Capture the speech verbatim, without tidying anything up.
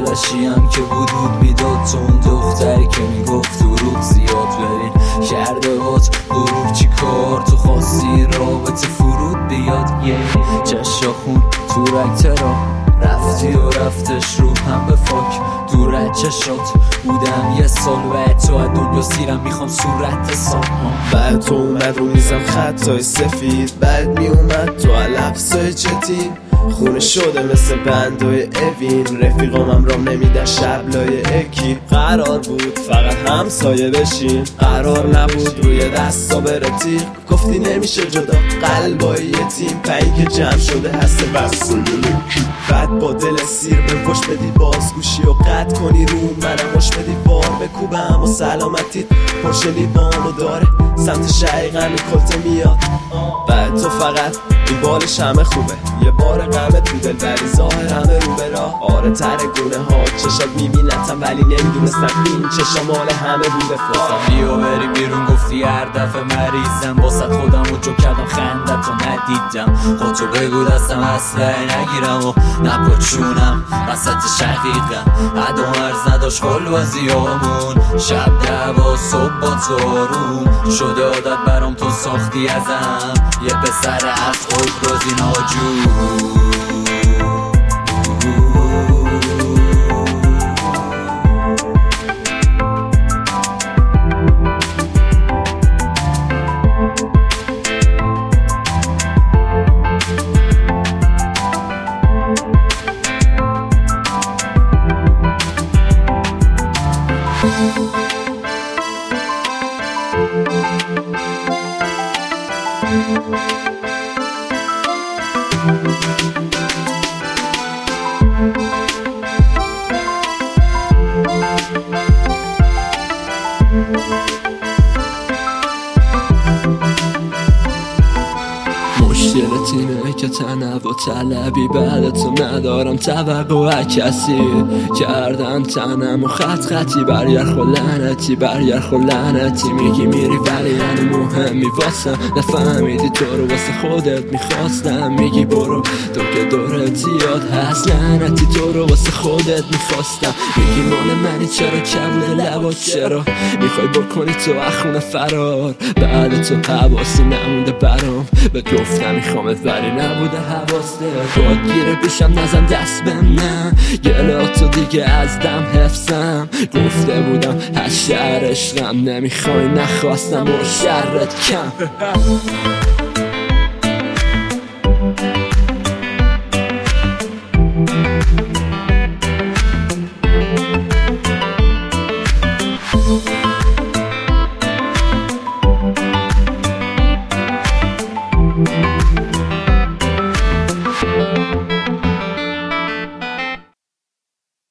داداشیم که ودود میداد تو اون دختری که میگفت درود زیاد ببین کرده بات غروب چی کار تو خواستی رابطه فرود بیاد yeah. چشا خون تو رکترا رفتی و رفتش رو هم به فاک دور چشات بودم یه سال و تو از دنیا سیرم میخوام صورت سام بعد تو اومد رو میزم خطای سفید بعد میومد تو لفظای چتی خونه شده مثل بندای اوین رفیقامم رام نمیدن شبلای اکی قرار بود فقط همسایه بشیم قرار نبود روی دستا بره تیغ گفتی نمیشه جدا قلبای یتیم پایی که جمع شده هست بس بعد با دل سیر به پشت بدی بازگوشی و قطع کنی رو منم خوش بدی بار بکوبم و سلامتیت پرش لیوانو داره سمت شقیقمی کلته میاد بعد تو فقط این بالش همه خوبه یه بار غمه تو دل ولی ظاهر همه رو به راه آره تر گونه ها چشات میبینتم ولی نمیدونستم این چشا مال همه بوده فاسم بیا بریم بیرون گفتی هر دفعه مریضم باست خودم رو جو کردم خندت رو ندیدم خودتو بگو دستم اصله نگیرم و نپاچونم وسط شقیقم عدو مرز نداشت خلوازی همون شب دوا صبح با تارون شده عادت برام تو ساختی ازم یه پسر از خود رازی ناجور مشکلت اینه که تنوع طلبی بعد تو ندارم توقع کسی کردم تنم و خط خطی برگرد خو لعنتی برگرد خو لعنتی میگی میری ولی یعنی مهمی واسم نفهمیدی تو رو واسه خودت میخواستم میگی برو تو که دورت زیاد هست لعنتی تو رو واسه خودت میخواستم میگی مال منی چرا کبود لبات چرا میخوای بکنی تو اخونه فرار بعد تو حواسی نمونده برام به گفتم میخوامت ولی نبوده حواسته باید گیره پیشم نزم دست بهم نه گلاتو دیگه از دم حفظم گفته بودم هر شهر عشقم نمیخوای نخواستم و شرت کم